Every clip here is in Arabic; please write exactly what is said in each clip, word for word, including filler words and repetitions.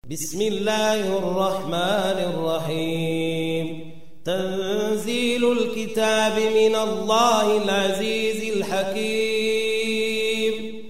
بسم الله الرحمن الرحيم. تنزيل الكتاب من الله العزيز الحكيم.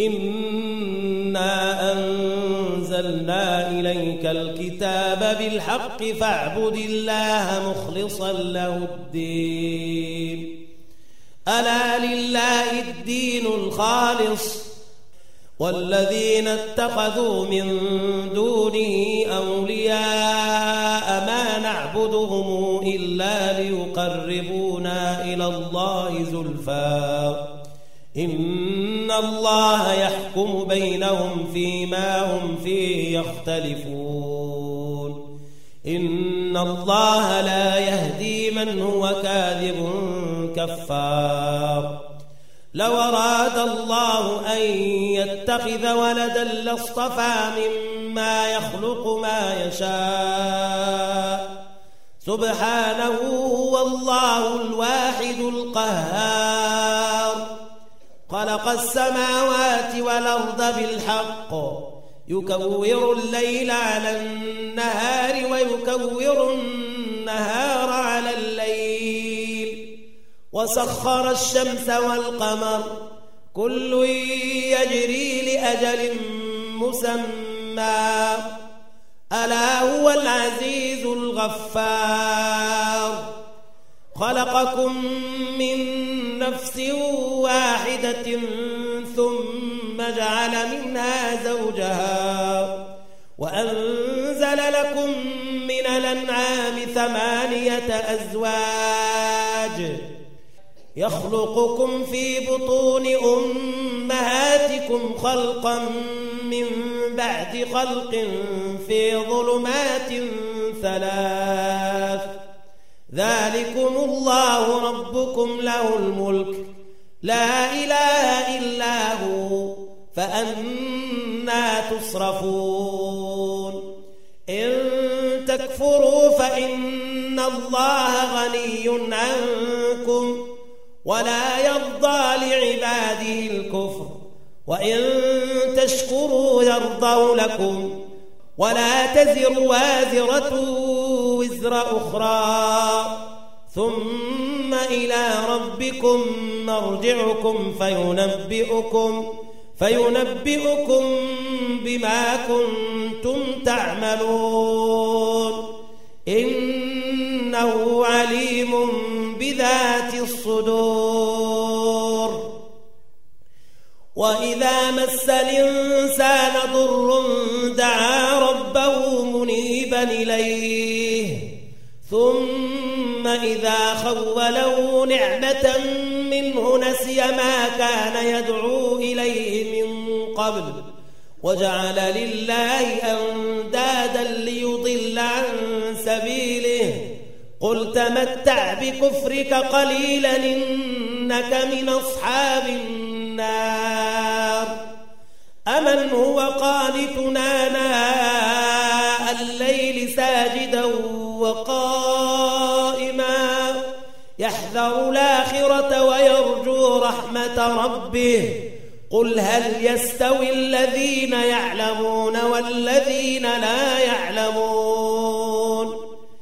إنا أنزلنا إليك الكتاب بالحق فاعبد الله مخلصا له الدين. ألا لله الدين الخالص والذين اتخذوا من دونه أولياء ما نعبدهم إلا ليقربونا إلى الله زلفى إن الله يحكم بينهم فيما هم فيه يختلفون. إن الله لا يهدي من هو كاذب كفار. لو أراد الله أن يتخذ ولدا لاصطفى مما يخلق ما يشاء سبحانه هو الله الواحد القهار. خلق السماوات والأرض بالحق يكور الليل على النهار ويكور النهار على الليل وسخر الشمس والقمر كل يجري لأجل مسمى ألا هو العزيز الغفار. خلقكم من نفس واحدة ثم جعل منها زوجها وأنزل لكم من الأنعام ثمانية أزواج يخلقكم في بطون أمهاتكم خلقا من بعد خلق في ظلمات ثلاث ذلكم الله ربكم له الملك لا إله إلا هو فأنى تصرفون. إن تكفروا فإن الله غني عنكم ولا يرضى لعباده الكفر وإن تشكروا يرضوا لكم ولا تزر وازرة وزر أخرى ثم إلى ربكم مرجعكم فينبئكم فينبئكم بما كنتم تعملون إنه عليم بذات الصدور. وإذا مس الإنسان ضر دعا ربه منيبا إليه ثم إذا خوله نعمة منه نسي ما كان يدعو إليه من قبل وجعل لله أندادا ليضل عن سبيله قل تمتع بكفرك قليلا إنك من أصحاب النار. أمن هو قانتنا آناء الليل ساجدا وقائما يحذر الآخرة ويرجو رحمة ربه قل هل يستوي الذين يعلمون والذين لا يعلمون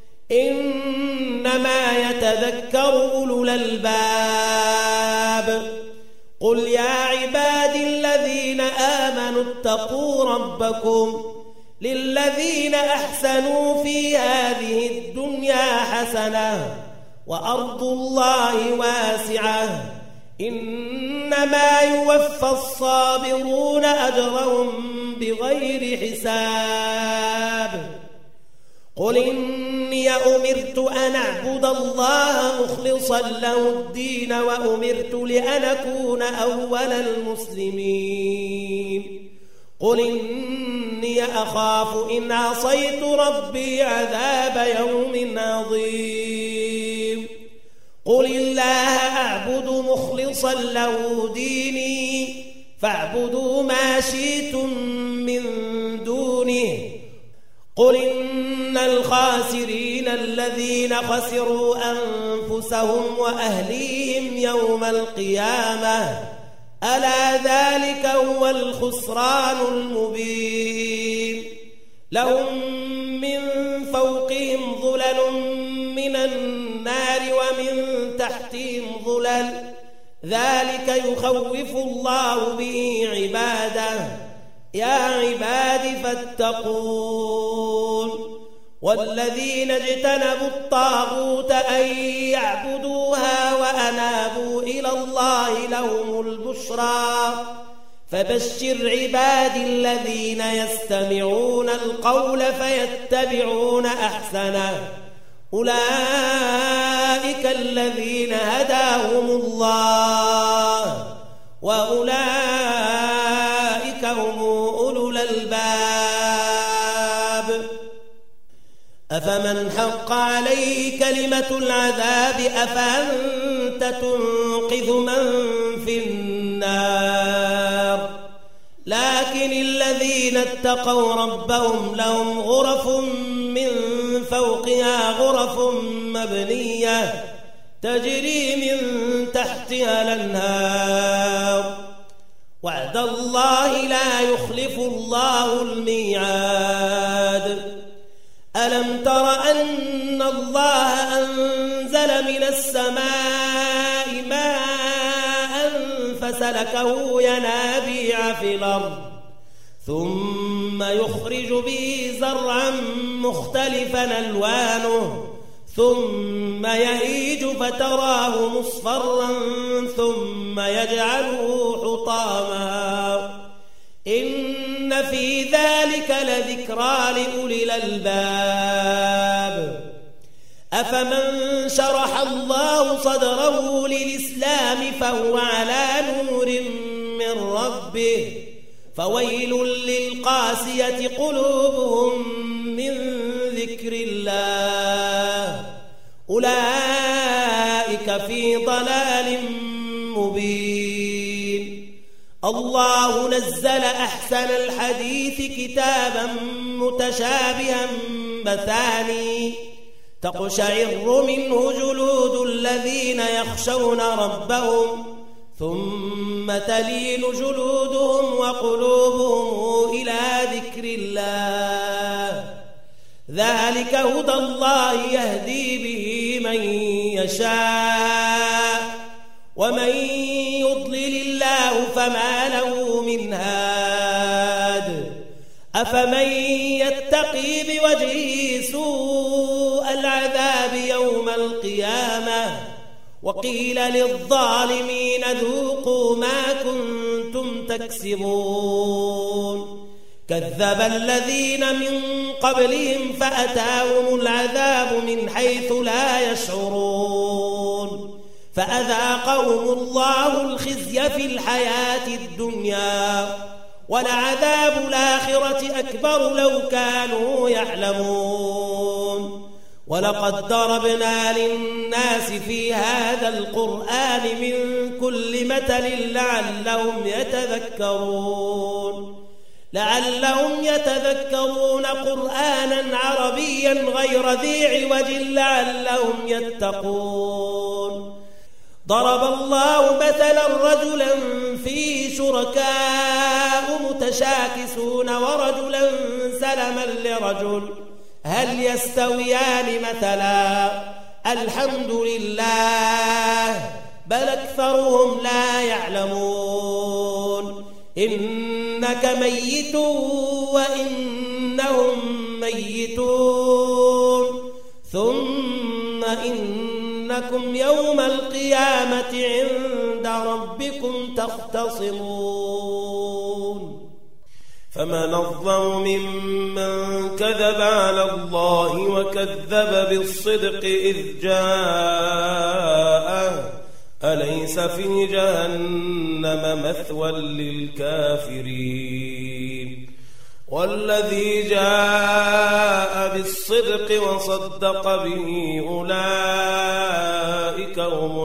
إنما يتذكر أولو الألباب. قل يا عبادي الذين آمنوا اتقوا ربكم للذين أحسنوا في هذه الدنيا حسنة وأرض الله واسعة إنما يوفى الصابرون أجرهم بغير حساب. قل إني أمرت أن أعبد الله مخلصا له الدين وأمرت لأن أكون أول المسلمين. قل إني أخاف إن عصيت ربي عذاب يوم عظيم. قل الله أعبد مخلصا له ديني فاعبدوا ما شئتم من دونه. قل إن الخاسرين الذين خسروا أنفسهم وأهليهم يوم القيامة ألا ذلك هو الخسران المبين. لهم من فوقهم ظلل من النار ومن تحتهم ظلل ذلك يخوف الله به عباده يا عباد فاتقون والذين اجتنبوا الطاغوت أن يعبدوها وأنابوا إلى الله لهم البشرى فبشر عباد الذين يستمعون القول فيتبعون أحسنه أولئك الذين هداهم الله وأولئك هم أولو الألباب أفمن حق عليه كلمة العذاب أفأنت تنقذ من في النار لكن الذين اتقوا ربهم لهم غرف من فوقها غرف مبنية تجري من تحتها الأنهار وعد الله لا يخلف الله الميعاد ألم تر أن الله أنزل من السماء ماء فسلكه ينابيع في الأرض ثم يخرج به زرعا مختلفا ألوانه ثم يهيج فتراه مصفرا ثم يجعله حطاما إن في ذلك لذكرى لأولي الألباب أفمن شرح الله صدره للإسلام فهو على نور من ربه فويل للقاسية قلوبهم من ذكر الله أولئك في ضلال مبين الله نزل أحسن الحديث كتابا متشابها مثاني تقشعر منه جلود الذين يخشون ربهم ثم تلين جلودهم وقلوبهم إلى ذكر الله ذلك هدى الله يهدي به من يشاء ومن يضلل الله فما له من هاد أفمن يتقي بوجهه سوء العذاب يوم القيامة وقيل للظالمين ذوقوا ما كنتم تكسبون كذب الذين من قبلهم فأتاهم العذاب من حيث لا يشعرون فأذاقهم الله الخزي في الحياة الدنيا ولعذاب الآخرة أكبر لو كانوا يعلمون ولقد ضربنا للناس في هذا القرآن من كل مثل لعلهم يتذكرون لعلهم يتذكرون قرآنا عربيا غير ذي عوج لعلهم يتقون ضرب الله مثلا رجلا فيه شركاء متشاكسون ورجلا سلما لرجل هل يستويان مثلا الحمد لله بل أكثرهم لا يعلمون إنك ميت وإنهم ميتون ثم إنكم يوم القيامة عند ربكم تختصمون فمن أظلم ممن كذب على الله وكذب بالصدق إذ جاءه أليس في جهنم مثوى للكافرين والذي جاء بالصدق وصدق به أولئك هم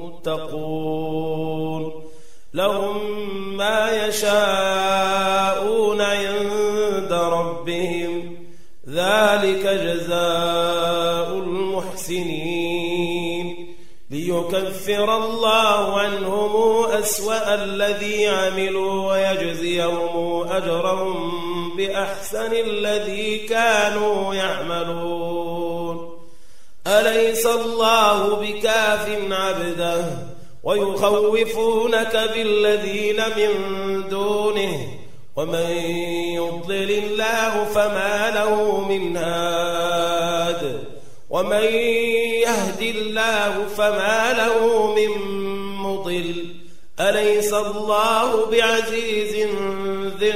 المتقون لهم ما يشاءون عند ربهم ذلك جزاء المحسنين ليكفر الله عنهم أسوأ الذي عملوا ويجزيهم أجرهم بأحسن بأحسن الذي كانوا يعملون. أليس الله بكاف عبده ويخوفونك بالذين من دونه ومن يضلل الله فما له من هاد ومن يهد الله فما له من مضل. أليس الله بعزيز ذي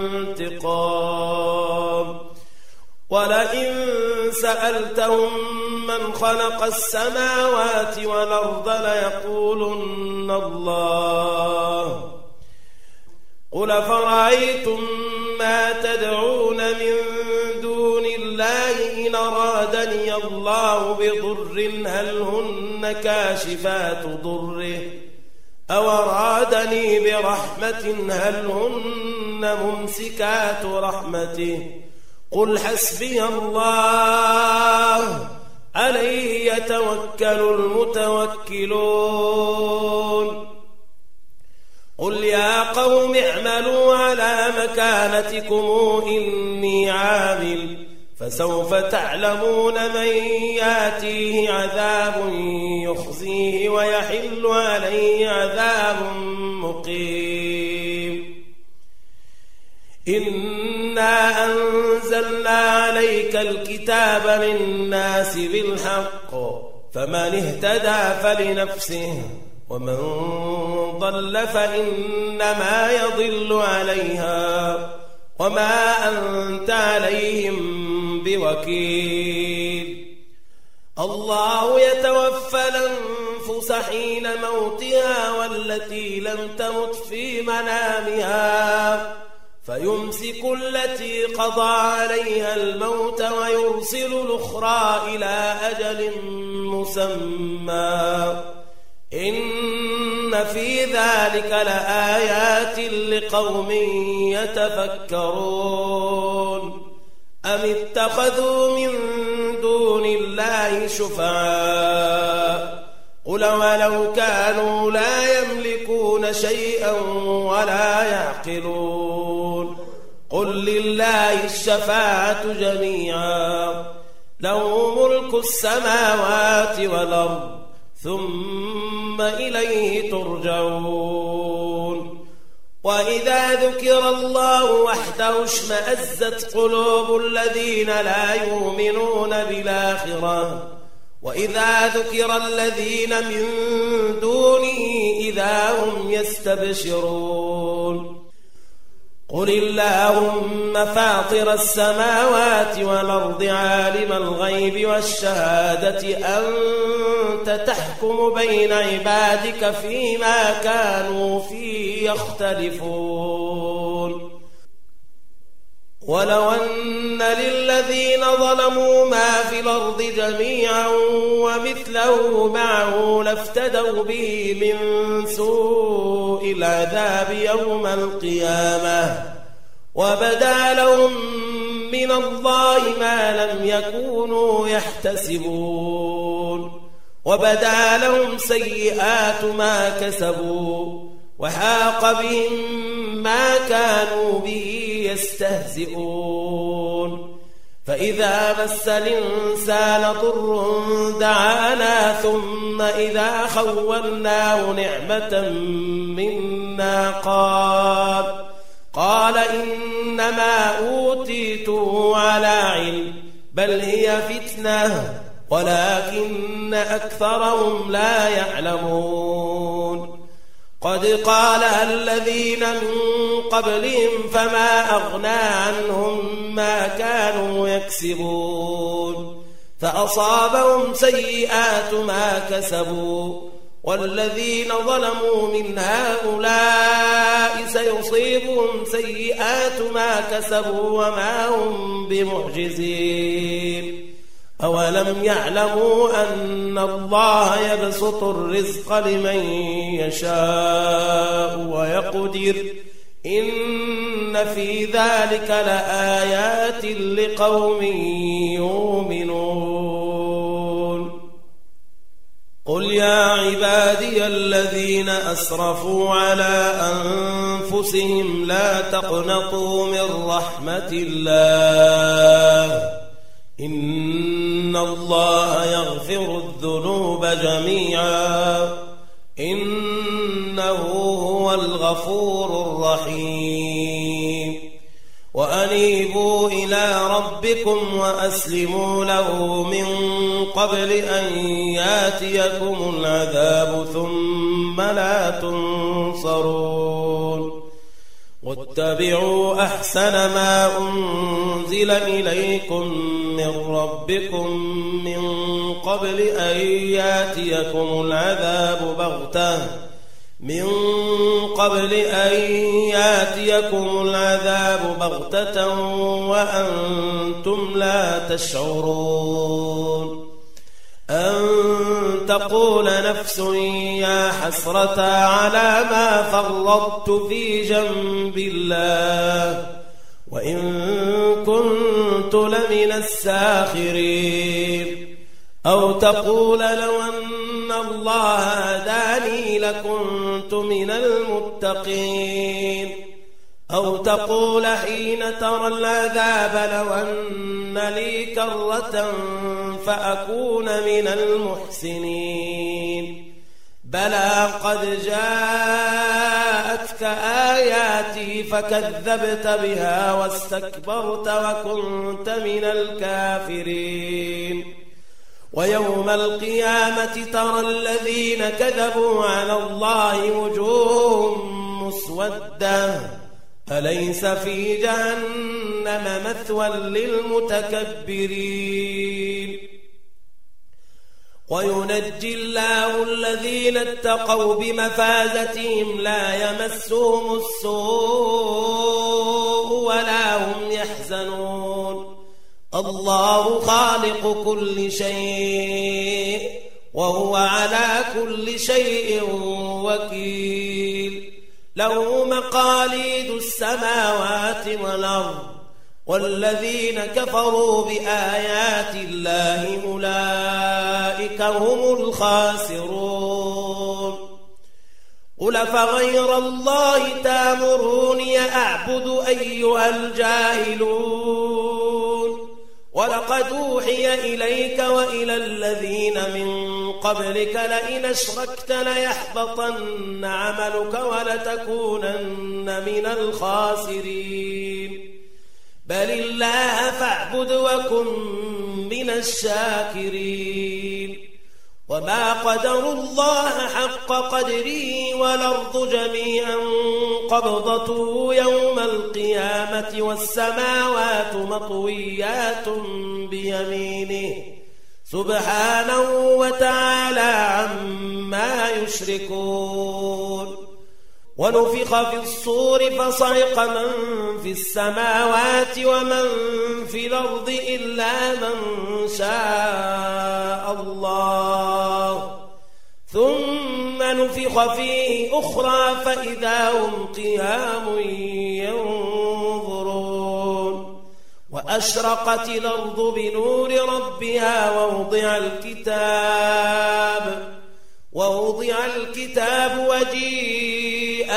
انتقام. ولئن سألتهم من خلق السماوات والأرض ليقولن الله. قل فرأيتم ما تدعون من دون الله إن أرادني الله بضر هل هن كاشفات ضره أو أرادني برحمة هل هن ممسكات رحمته. قل حسبي الله عليه يتوكل المتوكلون. قل يا قوم اعملوا على مكانتكم إني عامل فسوف تعلمون من ياتيه عذاب يخزيه ويحل عليه عذاب مقيم. إنا أنزلنا عليك الكتاب للناس بالحق فمن اهتدى فلنفسه ومن ضل فإنما يضل عليها وما أنت عليهم بوكيل. الله يتوفى الأنفس حين موتها والتي لم تمت في منامها فيمسك التي قضى عليها الموت ويرسل الأخرى إلى أجل مسمى. إن في ذلك لآيات لقوم يتفكرون. أم اتخذوا من دون الله شفعاء قل ولو كانوا لا يملكون شيئا ولا يعقلون. قل لله الشفاعة جميعا له ملك السماوات والأرض ثم إليه ترجعون. وإذا ذكر الله وحده اشمأزت قلوب الذين لا يؤمنون بالآخرة وإذا ذكر الذين من دونه إذا هم يستبشرون. قل اللهم فاطر السماوات والأرض عالم الغيب والشهادة أنت تحكم بين عبادك فيما كانوا فيه يختلفون. ولو أن للذين ظلموا ما في الأرض جميعا ومثله معه لافتدوا به من سوء العذاب يوم القيامة وبدا لهم من الله ما لم يكونوا يحتسبون. وبدا لهم سيئات ما كسبوا وحاق بهم ما كانوا به يستهزئون. فإذا مس الإنسان ضر دعانا ثم إذا خولناه نعمة منا قال قال إنما أوتيته على علم بل هي فتنة ولكن أكثرهم لا يعلمون. قد قالها الذين من قبلهم فما أغنى عنهم ما كانوا يكسبون فأصابهم سيئات ما كسبوا والذين ظلموا من هؤلاء سيصيبهم سيئات ما كسبوا وما هم بمعجزين. أولم يعلموا أن الله يبسط الرزق لمن يشاء ويقدر إن في ذلك لآيات لقوم يؤمنون. قل قل يا عبادي الذين أسرفوا على أنفسهم لا تقنطوا من رحمة الله إن الله يغفر الذنوب جميعا إنه هو الغفور الرحيم وأنيبوا إلى ربكم وأسلموا له من قبل أن ياتيكم العذاب ثم لا تنصرون واتبعوا أحسن ما أنزل إليكم من ربكم من قبل أن ياتيكم العذاب بغتة من قبل أن ياتيكم العذاب بغتة وأنتم لا تشعرون أن تقول نفس يا حسرة على ما فرطت في جنب الله وإن كنت لمن الساخرين أو تقول لو أن الله هداني لكنت من المتقين أو تقول حين ترى العذاب لو أن لي كرة فأكون من المحسنين بلى قد جاءتك آياتي فكذبت بها واستكبرت وكنت من الكافرين ويوم القيامة ترى الذين كذبوا على الله وجوههم مسودة أليس في جهنم مثوى للمتكبرين وينجي الله الذين اتقوا بمفازتهم لا يمسهم السوء ولا هم يحزنون الله خالق كل شيء وهو على كل شيء وكيل له مقاليد السماوات والأرض والذين كفروا بآيات الله أولئك هم الخاسرون قل فغير الله تامروني أعبد أيها الجاهلون ولقد أوحي إليك وإلى الذين من قبلك لئن أشركت ليحبطن عملك ولتكونن من الخاسرين بل الله فاعبد وكن من الشاكرين وما قدروا الله حق قدره والأرض جميعا قبضته يوم القيامة والسماوات مطويات بيمينه سبحانه وتعالى عما يشركون ونفخ في الصور فصعق من في السماوات ومن في الأرض إلا من شاء الله ثم نفخ فيه أخرى فإذا هم قيام ينظرون وأشرقت الأرض بنور ربها ووضع الكتاب ووضع الكتاب وجيء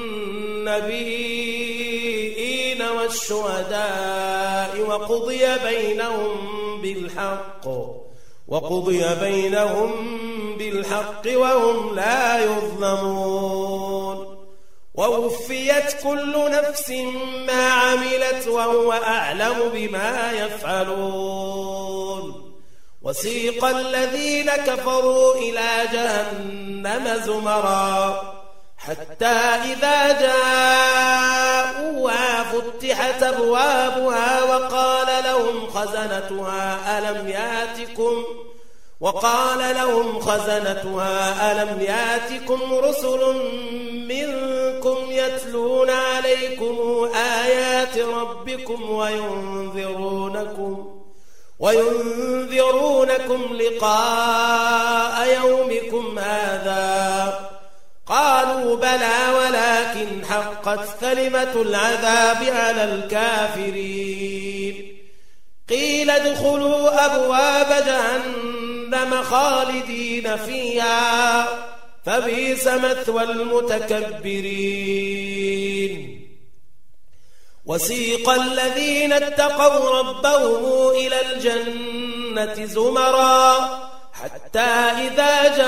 بالنبيين والشهداء وقضي بينهم بالحق وقضي بينهم بالحق وهم لا يظلمون ووفيت كل نفس ما عملت وهو أعلم بما يفعلون وسيق الذين كفروا إلى جهنم زمرا حتى إذا جاءوها فتحت أبوابها وقال لهم خزنتها ألم ياتكم وقال لهم خزنتها ألم ياتكم رسل منكم يتلون عليكم آيات ربكم وينذرونكم وينذرونكم لقاء يومكم هذا قالوا بلى ولكن حقت كلمة العذاب على الكافرين قيل ادخلوا أبواب جهنم جهنم خالدين فيها فبئس مثوى المتكبرين وسيق الذين اتقوا ربهم إلى الجنة زمرا حتى إذا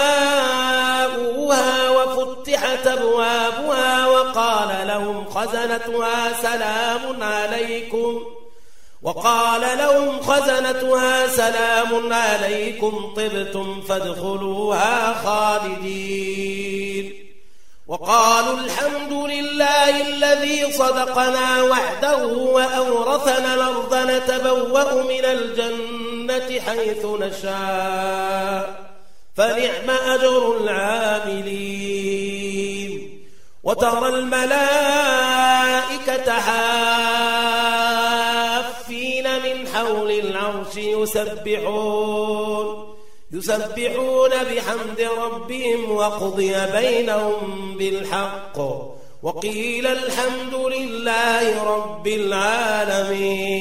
جاءوها وفتحت أبوابها وقال لهم خزنتها سلام عليكم وقال لهم خزنتها سلام عليكم طبتم فادخلوها خالدين وقالوا الحمد لله الذي صدقنا وعده وأورثنا الأرض نتبوأ من الجنة حيث نشاء فنعم أجر العاملين وترى الملائكة حافين من حول العرش يسبحون يسبحون بحمد ربهم وقضي بينهم بالحق وقيل الحمد لله رب العالمين